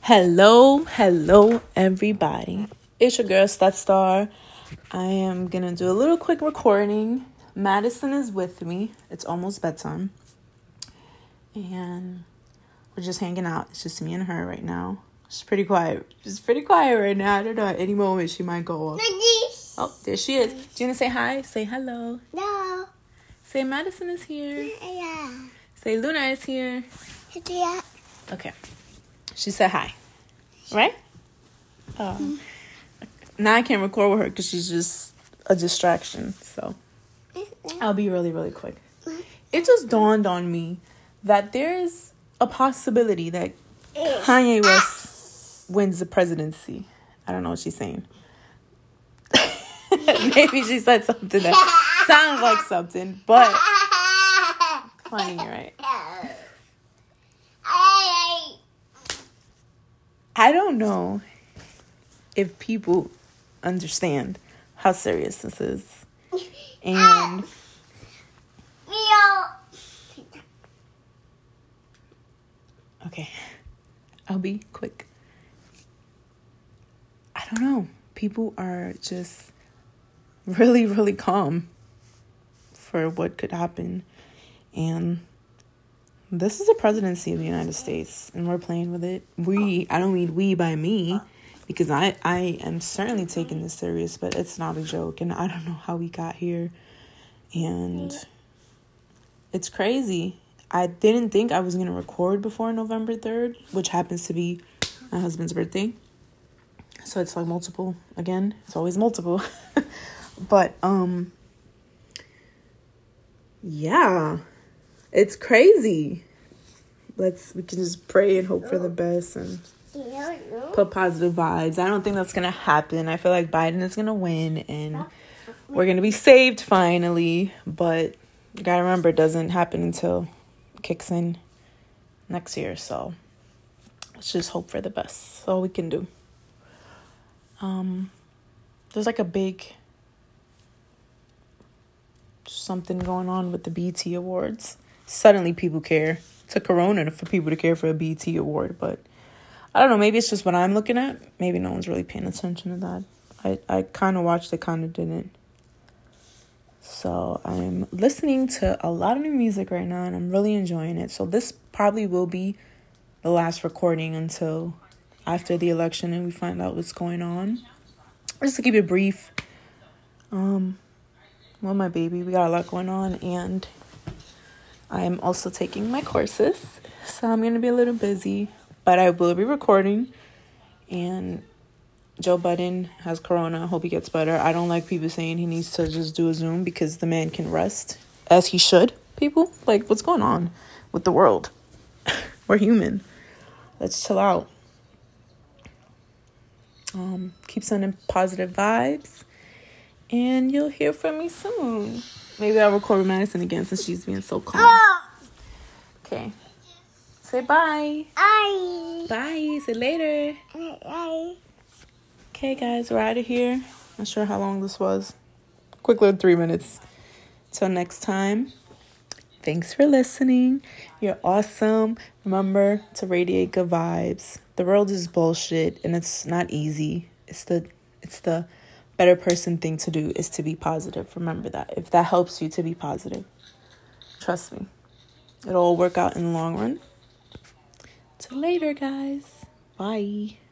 Hello, everybody. It's your girl, Star. I am going to do a little quick recording. Madison is with me. It's almost bedtime. And we're just hanging out. It's just me and her right now. She's pretty quiet. She's pretty quiet right now. I don't know. At any moment, she might go off. Oh, there she is. Do you want to say hi? Say hello. No. Say Madison is here. Yeah. Say Luna is here. Yeah. Okay. She said hi. Right? Now I can't record with her because she's just a distraction. So I'll be really, really quick. It just dawned on me that there's a possibility that Kanye West wins the presidency. I don't know what she's saying. Maybe she said something that sounds like something, but funny, right? I don't know if people understand how serious this is. And okay, I'll be quick. I don't know. People are just really, really calm for what could happen. And this is the presidency of the United States, and we're playing with it. I don't mean we by me, because I am certainly taking this serious, but it's not a joke, and I don't know how we got here. And it's crazy. I didn't think I was going to record before November 3rd, which happens to be my husband's birthday. So it's like multiple again. It's always multiple. But, yeah, it's crazy. We can just pray and hope for the best and put positive vibes. I don't think that's going to happen. I feel like Biden is going to win and we're going to be saved finally. But you got to remember, it doesn't happen until it kicks in next year. So let's just hope for the best. That's all we can do. There's like a big something going on with the BET Awards. Suddenly people care. It took Corona for people to care for a BET Award, but I don't know, maybe it's just what I'm looking at. Maybe no one's really paying attention to that. I kind of watched it, kind of didn't. So I'm listening to a lot of new music right now, and I'm really enjoying it. So this probably will be the last recording until after the election and we find out what's going on. Just to keep it brief, well, my baby, we got a lot going on, and I'm also taking my courses, so I'm going to be a little busy, but I will be recording. And Joe Budden has corona. I hope he gets better. I don't like people saying he needs to just do a Zoom because the man can rest, as he should. People, like, what's going on with the world? We're human. Let's chill out. Keep sending positive vibes, and you'll hear from me soon. Maybe I'll record with Madison again since she's being so calm. Okay. Say bye. Bye. Bye. Say later. Bye. Okay, guys, we're out of here. Not sure how long this was. Quick little 3 minutes. Till next time. Thanks for listening. You're awesome. Remember to radiate good vibes. The world is bullshit, and it's not easy. It's the better person thing to do is to be positive. Remember that. If that helps you to be positive, trust me, it'll all work out in the long run. Till later, guys. Bye.